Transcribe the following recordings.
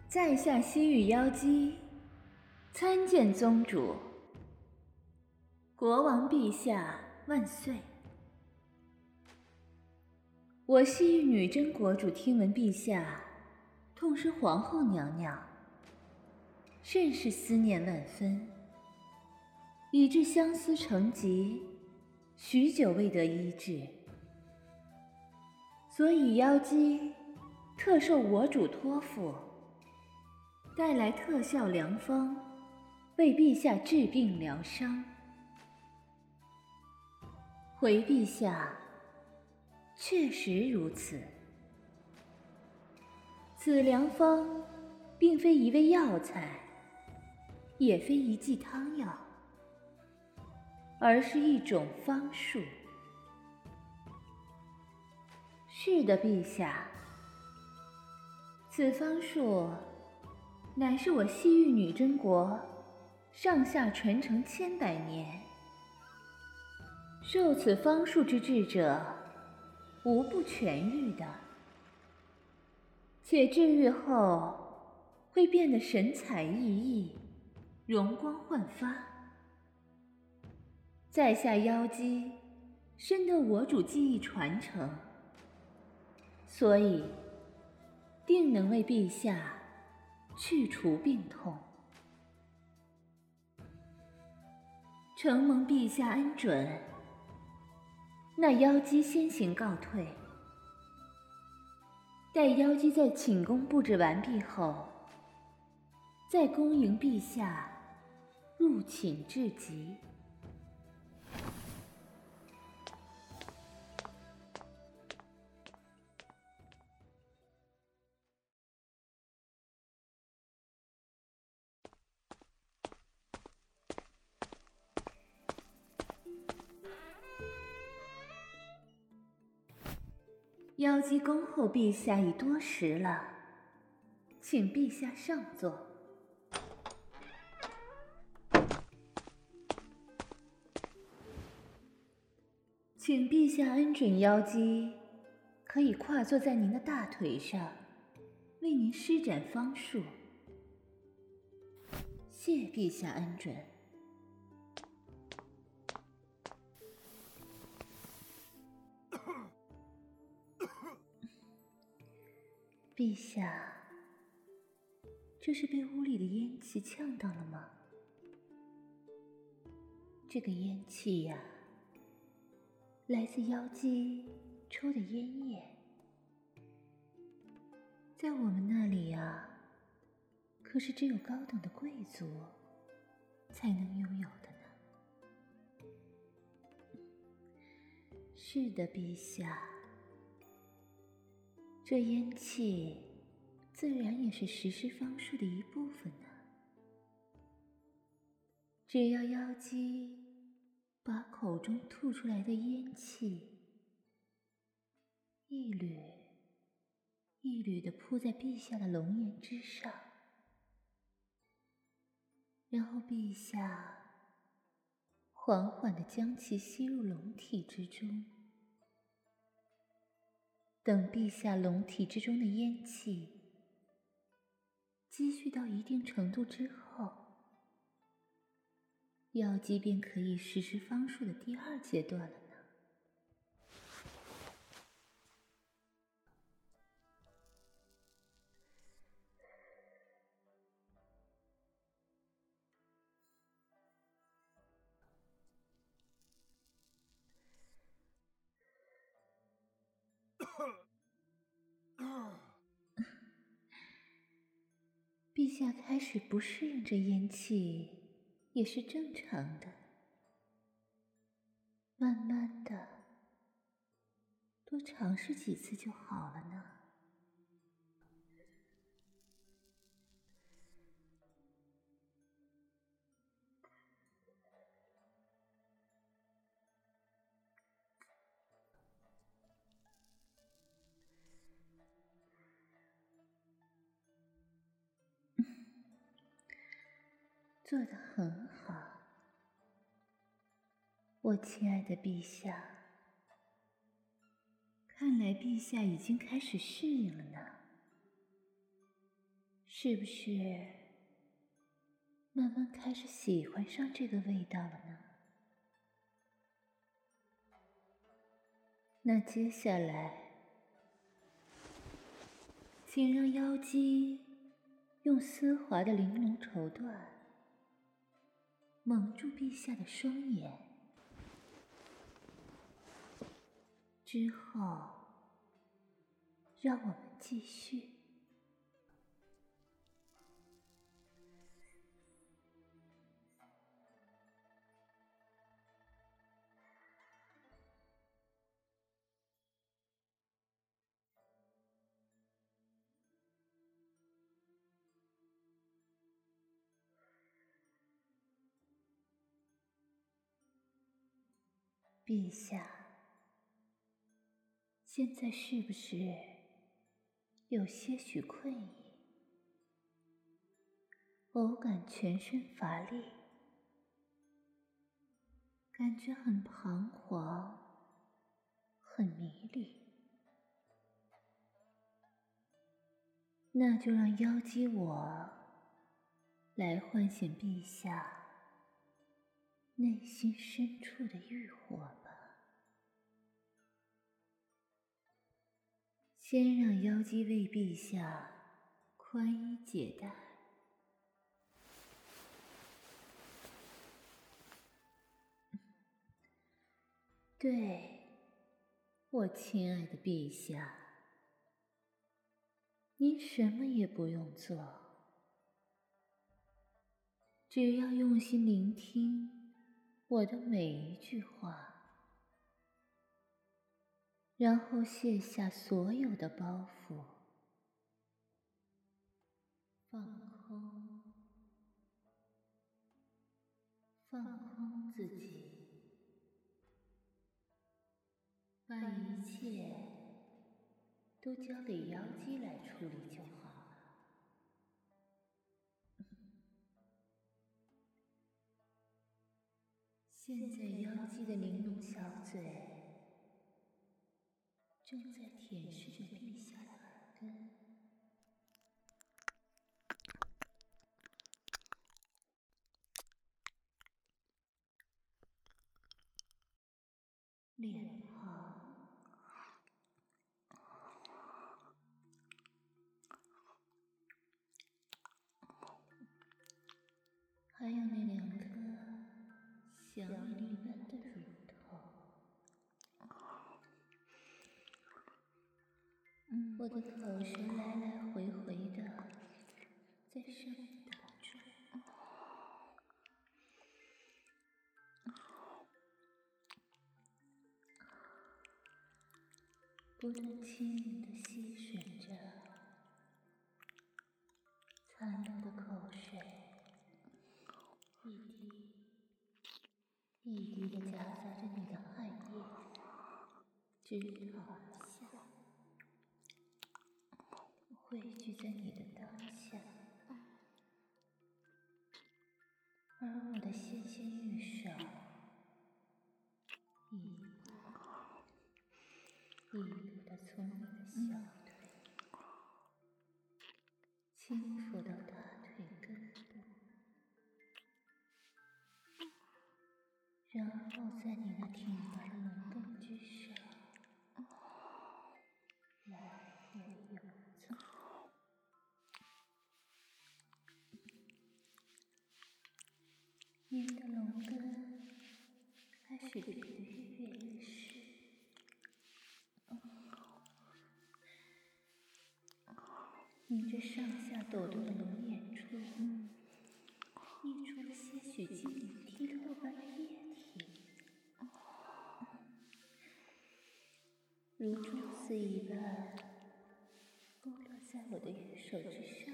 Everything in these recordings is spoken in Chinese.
在下西域妖姬，参见宗主。国王陛下万岁！我西域女真国主听闻陛下痛失皇后娘娘，甚是思念万分，以致相思成疾，许久未得医治，所以妖姬特受我主托付，带来特效良方，为陛下治病疗伤。回陛下，确实如此。此良方并非一味药材，也非一剂汤药，而是一种方术。是的，陛下，此方术乃是我西域女真国上下传承千百年，受此方术之治者，无不痊愈的，且治愈后会变得神采奕奕，容光焕发。在下妖姬深得我主技艺传承，所以定能为陛下去除病痛。承蒙陛下恩准，那妖姬先行告退。待妖姬在寝宫布置完毕后，再恭迎陛下入寝至极。妖姬恭候陛下已多时了，请陛下上座。请陛下恩准妖姬可以跨坐在您的大腿上，为您施展方术。谢陛下恩准。陛下，这是被屋里的烟气呛到了吗？这个烟气呀，来自妖姬抽的烟叶，在我们那里呀，可是只有高等的贵族才能拥有的呢。是的，陛下，这烟气自然也是实施方术的一部分呢。只要妖姬把口中吐出来的烟气一缕一缕地铺在陛下的龙颜之上，然后陛下缓缓地将其吸入龙体之中。等陛下龙体之中的烟气积蓄到一定程度之后，妖姬便可以实施方术的第二阶段了呢。陛下开始不适应这烟气也是正常的，慢慢的多尝试几次就好了呢。做得很好，我亲爱的陛下。看来陛下已经开始适应了呢。 是不是慢慢开始喜欢上这个味道了呢？那接下来，请让妖姬用丝滑的玲珑绸缎蒙住陛下的双眼，之后让我们继续。陛下，现在是不是有些许困意？偶感全身乏力，感觉很彷徨，很迷离。那就让妖姬我来唤醒陛下内心深处的欲火吧。先让妖姬为陛下宽衣解带。对，我亲爱的陛下，您什么也不用做，只要用心聆听我的每一句话，然后卸下所有的包袱，放空，放空自己，把一切都交给妖姬来处理就好了。现在妖姬的玲珑小嘴正在舔舐着陛下的耳根，脸庞，还有那2颗小米粒般的乳头。我的口舌来来回回的在上面打转，不断轻盈的吸吮着残留的口水，一滴一滴的夹杂着你的汗液，直淌而下，汇聚在你的当下。而我的纤纤玉手一步地从你的小腿轻抚到大腿根部，然后在你那挺拔的龙根之上来回游走。您的龙根开始变得跃跃欲试，您这上下抖动的龙眼处溢出了些许晶莹剔透般的液体，如珠子一般勾勒在我的玉手之上。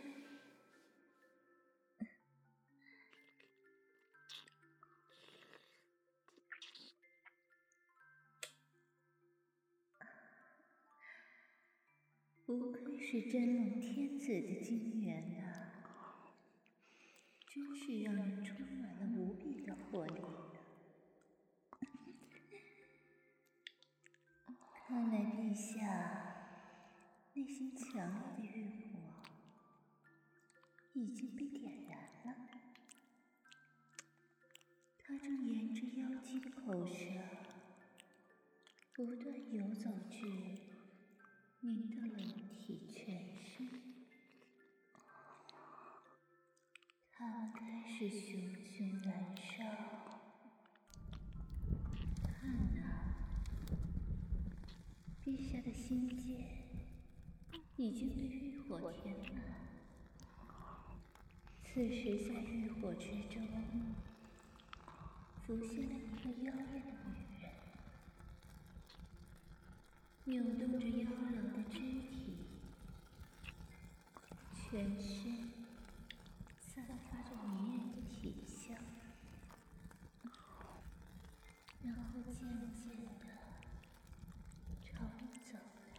不愧是真龙天子的精元啊，真是让人充满了无比的活力呢。看来陛下内心强烈的欲火已经被点燃了，它正沿着妖姬的口舌不断游走至您的龙体全身。它们开始熊熊燃烧。看啊，陛下的心间已经被欲火填满。此时在欲火之中浮现了一个妖艳的女人，扭动着妖娆的肢体，全身散发着迷人的体香，然后渐渐地朝你走来。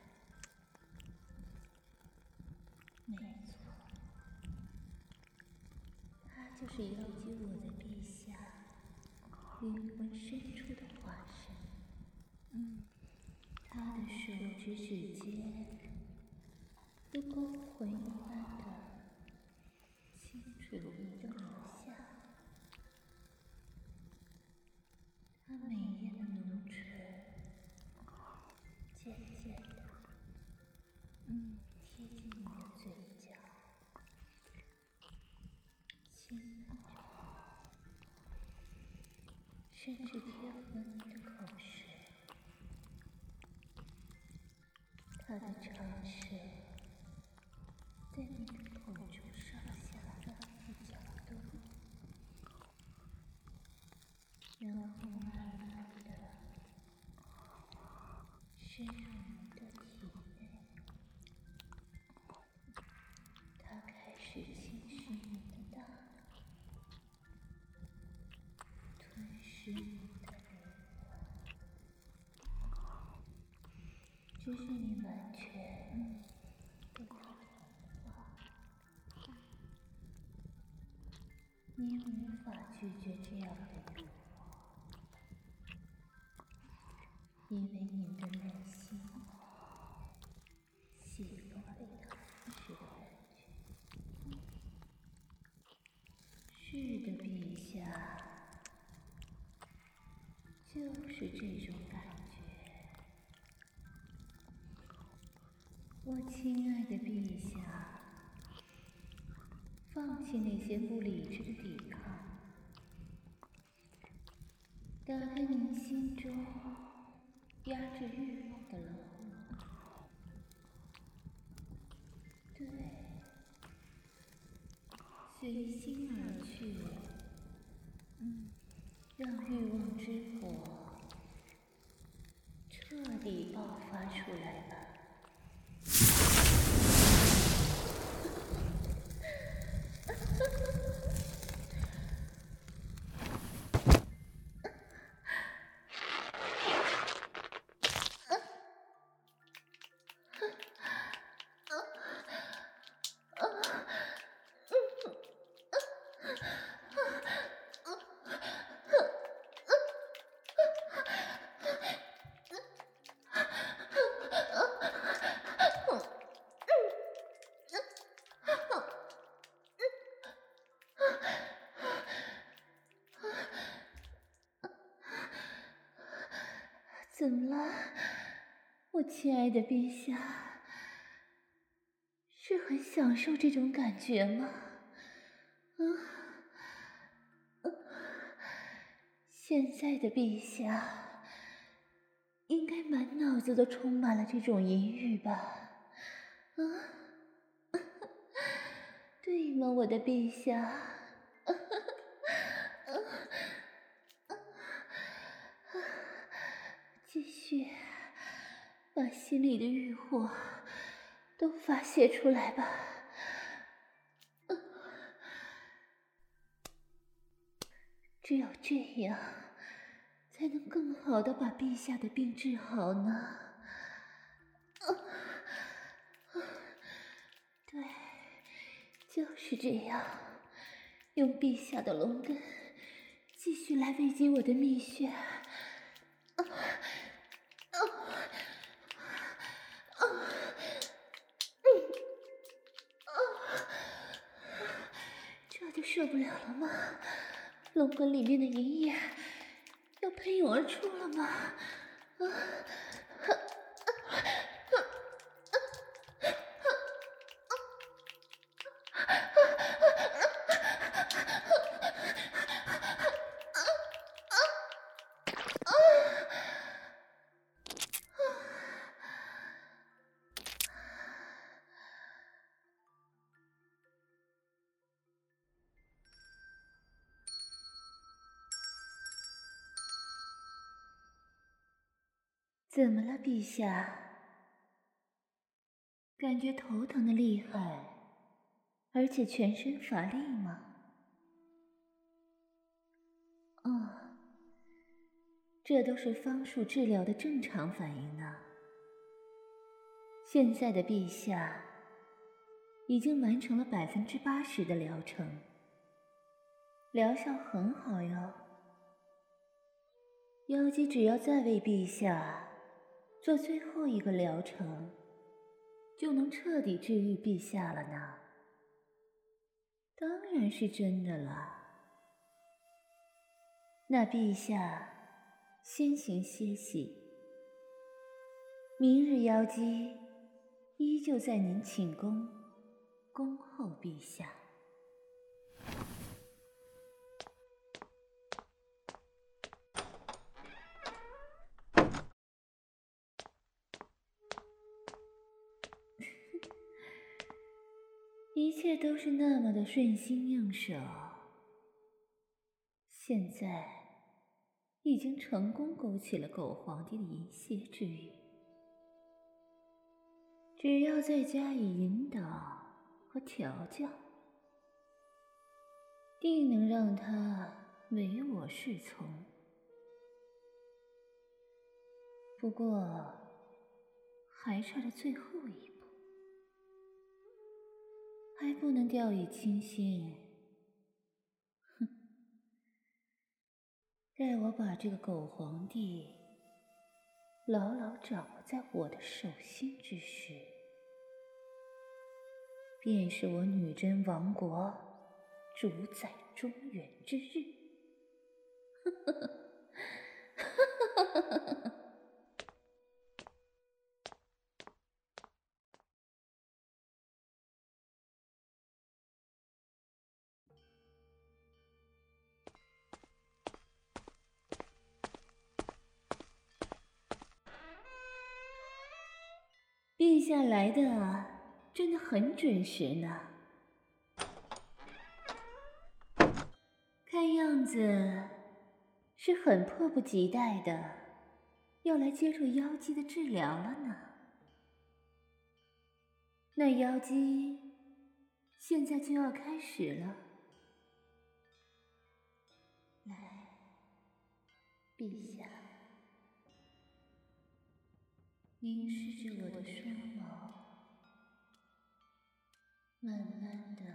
没错，她就是妖姬我的陛下灵魂深处的化身。她的手指指尖如勾魂一般的清楚移动留下，她美艳的浓唇渐渐的贴近你的嘴角，亲吻着，甚至贴合你的口舌。她的长舌在你的口中上下翻覆搅动，然后慢慢的深入你的体内。它开始侵蚀你的大脑，吞噬你的灵魂，直至你完全被它同化。你无法拒绝这样的诱惑，因为你的内心喜欢被它腐蚀的感觉。是的，陛下，就是这种感觉。我亲爱的陛下，放弃那些不理智的抵抗，打开您心中压制欲望的牢笼。对，随心而去，让欲望之火彻底爆发出来吧。怎么了，我亲爱的陛下？是很享受这种感觉吗？现在的陛下应该满脑子都充满了这种淫欲吧？对吗，我的陛下？继续把心里的欲火都发泄出来吧。只有这样才能更好地把陛下的病治好呢。对，就是这样，用陛下的龙根继续来喂给我的蜜穴。 受不了了吗？龙魂里面的银液要喷涌而出了吗？怎么了，陛下？感觉头疼的厉害，而且全身乏力吗？哦，这都是方术治疗的正常反应呢。现在的陛下已经完成了80%的疗程，疗效很好哟。妖姬只要再为陛下做最后一个疗程，就能彻底治愈陛下了呢。当然是真的了。那陛下先行歇息，明日妖姬依旧在您寝宫恭候陛下。一切都是那么的顺心应手，现在已经成功勾起了狗皇帝的一泻之欲，只要再加以引导和调教，定能让他唯我是从。不过还差着最后一步，还不能掉以轻心。哼，待我把这个狗皇帝牢牢掌握在我的手心之时，便是我女真王国主宰中原之日。陛下来的真的很准时呢，看样子是很迫不及待的要来接受妖姬的治疗了呢。那妖姬现在就要开始了。来，陛下，凝视着我的双眸，慢慢的，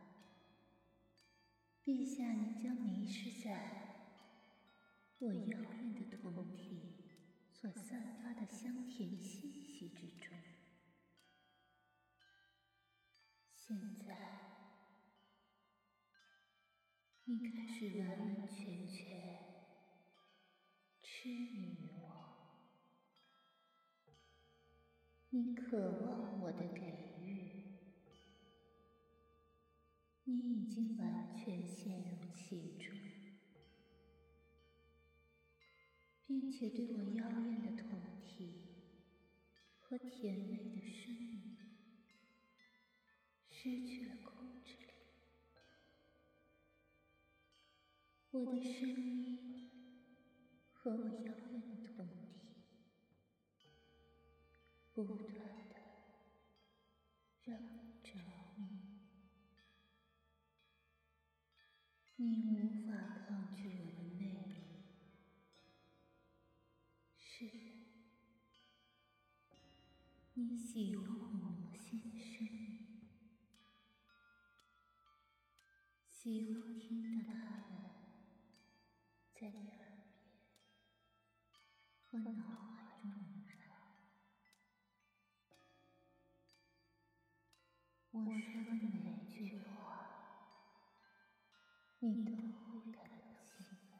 陛下您将迷失在我妖艳的酮体所散发的香甜气息之中。现在你开始完完全全痴迷于我，你渴望我的给予，你已经完全陷入其中，并且对我妖艳的酮体和甜美的声音失去了控制力。我的声音和我妖艳的酮体不断的让你着迷，你无法抗拒我的魅力。是的，你喜欢我魔性的声音，喜欢听到它们在你耳边和脑海中萦绕。我说的每句话， 你都会感到兴奋。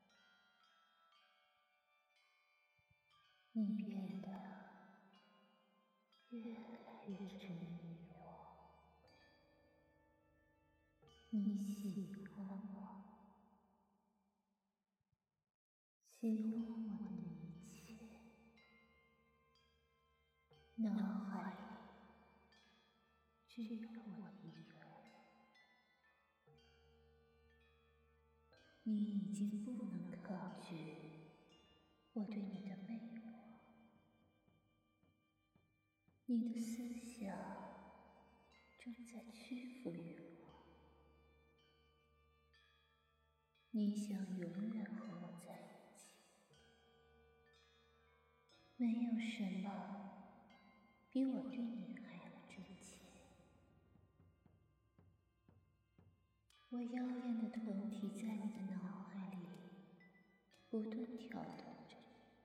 你变得越来越执迷我，你喜欢我，喜欢我的一切，脑海里只有我一个人。你已经不能抗拒我对你的魅惑，你的思想正在屈服于我，你想永远和我在一起。没有什么比我对你还要真切。我妖艳的酮体在你的脑海里不断跳动着，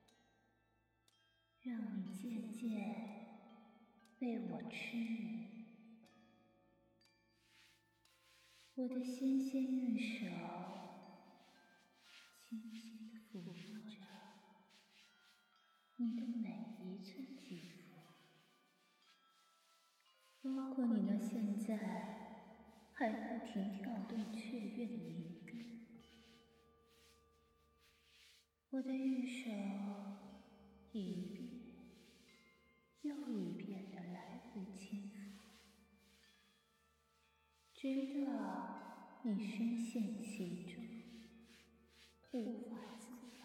让你渐渐被我痴迷。我的纤纤玉手轻轻地抚摸着你的每一寸肌肤，包括你那现在还不停跳动雀跃的灵根。我的玉手一遍又一遍地来回轻抚，直到你深陷其中，无法自拔。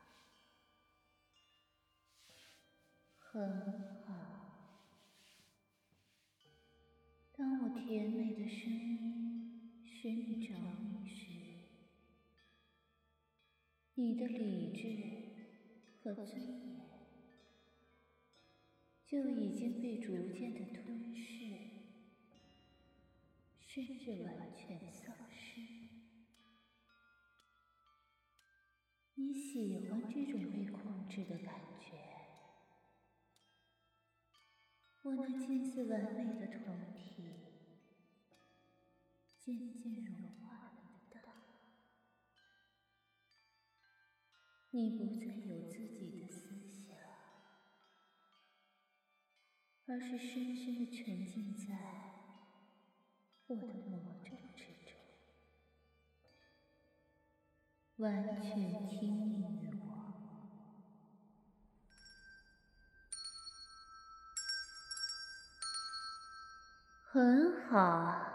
很好。当我甜美的声音使你着迷时，你的理智和尊严就已经被逐渐的吞噬，甚至完全丧失。你喜欢这种被控制的感觉。我那近似完美的酮体渐渐融化了你的大脑，你不再有自己的思想，而是深深地沉浸在我的魔咒之中，完全听命于我。很好，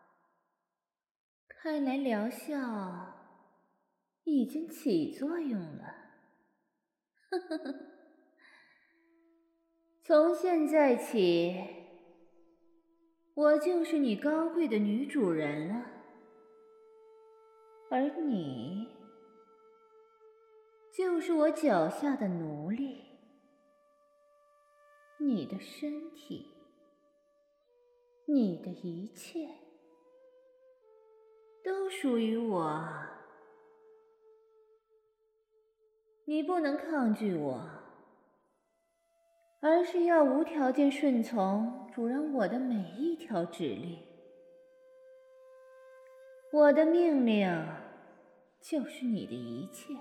看来疗效已经起作用了。呵呵呵，从现在起，我就是你高贵的女主人了，而你就是我脚下的奴隶。你的身体，你的一切，都属于我。你不能抗拒我，而是要无条件顺从主人我的每一条指令。我的命令就是你的一切，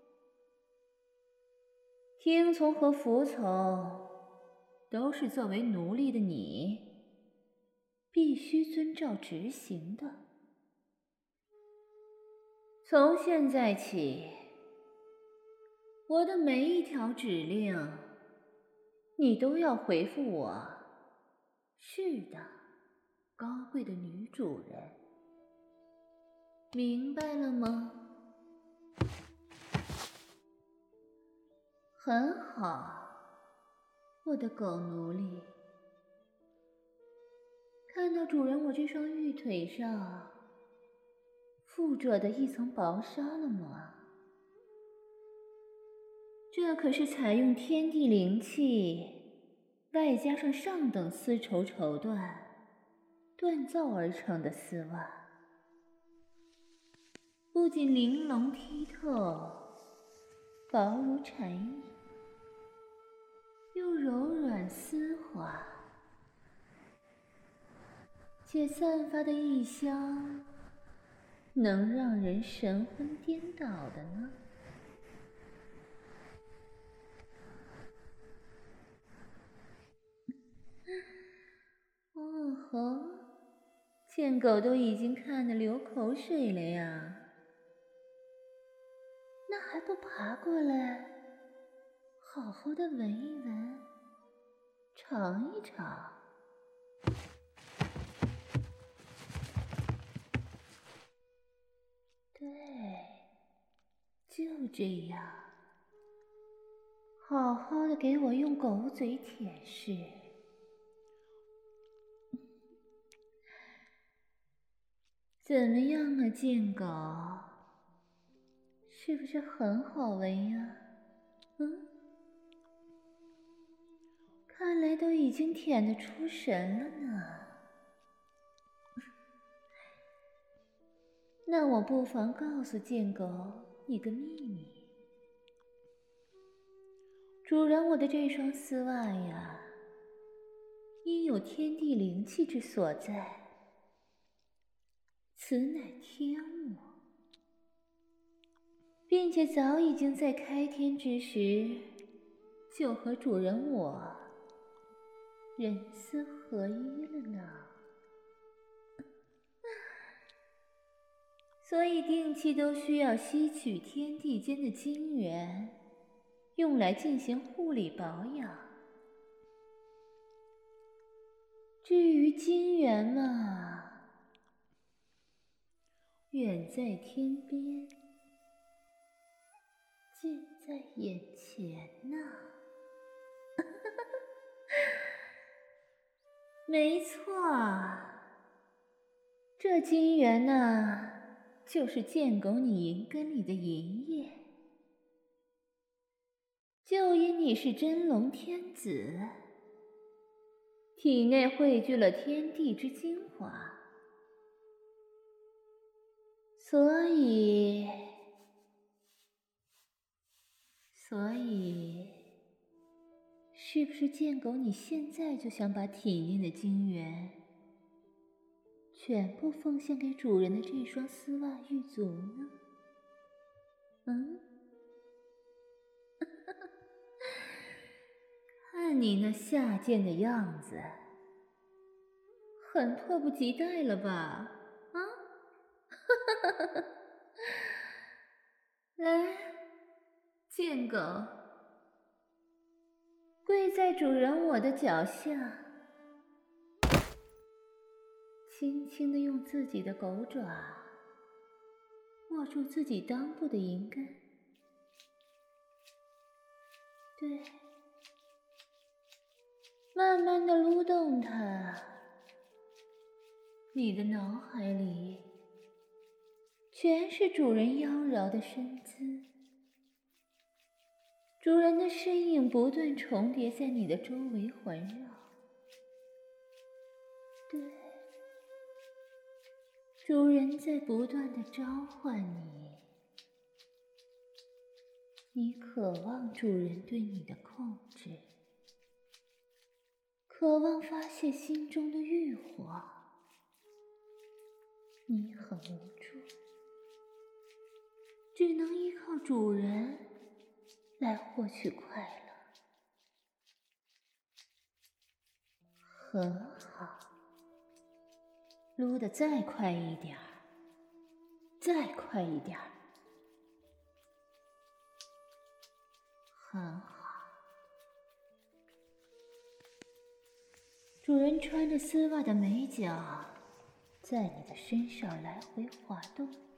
听从和服从都是作为奴隶的你必须遵照执行的。从现在起，我的每一条指令你都要回复我，是的，高贵的女主人，明白了吗？很好，我的狗奴隶。看到主人我这双玉腿上附着的一层薄纱了吗？这可是采用天地灵气，外加上上等丝绸绸缎锻造而成的丝袜，不仅玲珑剔透，薄如蝉翼，又柔软丝滑，且散发的异香能让人神魂颠倒的呢？哦吼，贱狗都已经看得流口水了呀，那还不爬过来，好好的闻一闻，尝一尝？对，就这样，好好的给我用狗嘴舔舐。怎么样啊，贱狗？是不是很好闻呀？看来都已经舔得出神了呢。那我不妨告诉贱狗一个秘密。主人，我的这双丝袜呀，因有天地灵气之所在，此乃天物，并且早已经在开天之时，就和主人我人丝合一了呢。所以定期都需要吸取天地间的精元，用来进行护理保养。至于精元嘛，远在天边，近在眼前呢。没错，这精元呢，就是贱狗你银根里的银液。就因你是真龙天子，体内汇聚了天地之精华，所以，是不是贱狗你现在就想把体内的精元全部奉献给主人的这双丝袜玉足呢？看你那下贱的样子，很迫不及待了吧？来，贱狗，跪在主人我的脚下，轻轻地用自己的狗爪握住自己裆部的银根。对，慢慢地撸动它，你的脑海里全是主人妖娆的身姿，主人的身影不断重叠在你的周围环绕。对，主人在不断地召唤你，你渴望主人对你的控制，渴望发泄心中的欲火，你很无助，只能依靠主人来获取快乐。很好，撸得再快一点儿，再快一点儿。很好，主人穿着丝袜的美脚在你的身上来回滑动着，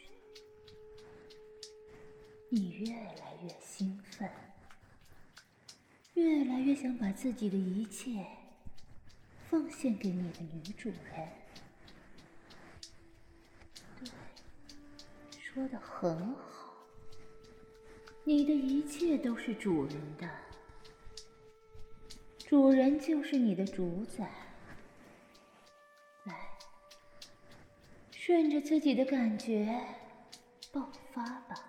你越来越兴奋，越来越想把自己的一切奉献给你的女主人。对，说得很好，你的一切都是主人的，主人就是你的主宰。来，顺着自己的感觉爆发吧。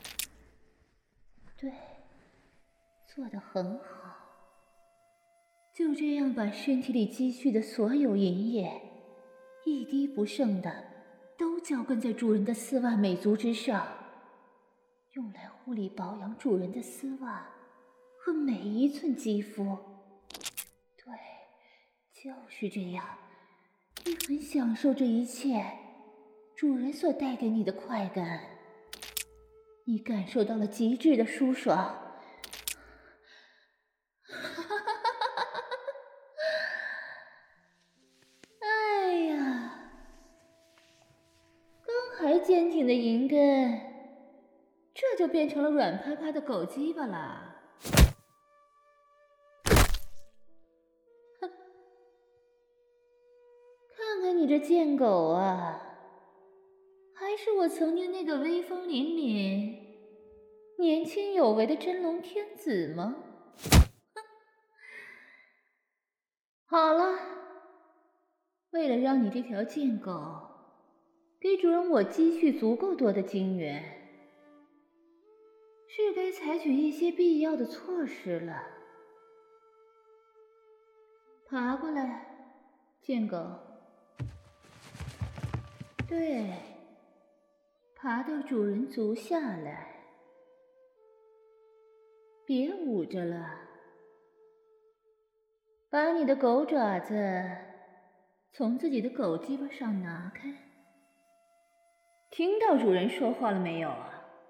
对，做得很好， 就这样把身体里积蓄的所有银液，一滴不剩的都浇灌在主人的丝袜美足之上，用来护理保养主人的丝袜和每一寸肌肤。对，就是这样，你很享受这一切主人所带给你的快感，你感受到了极致的舒爽。哎呀，刚还坚挺的银根，这就变成了软趴趴的狗鸡巴了。哼，看看你这贱狗啊，还是我曾经那个威风凛凛、年轻有为的真龙天子吗？好了，为了让你这条贱狗给主人我积蓄足够多的金元，是该采取一些必要的措施了。爬过来，贱狗。对，爬到主人足下来，别捂着了，把你的狗爪子从自己的狗鸡巴上拿开。听到主人说话了没有啊？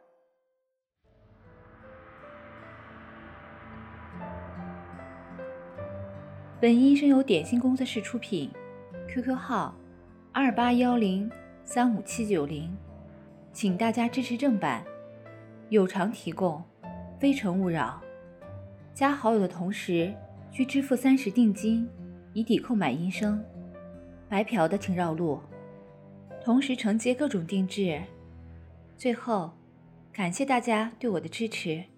本音声由点心工作室出品 ，QQ 号2810357790，请大家支持正版，有偿提供，非诚勿扰。加好友的同时需支付30定金，以抵购买音声。白嫖的请绕路，同时承接各种定制。最后，感谢大家对我的支持。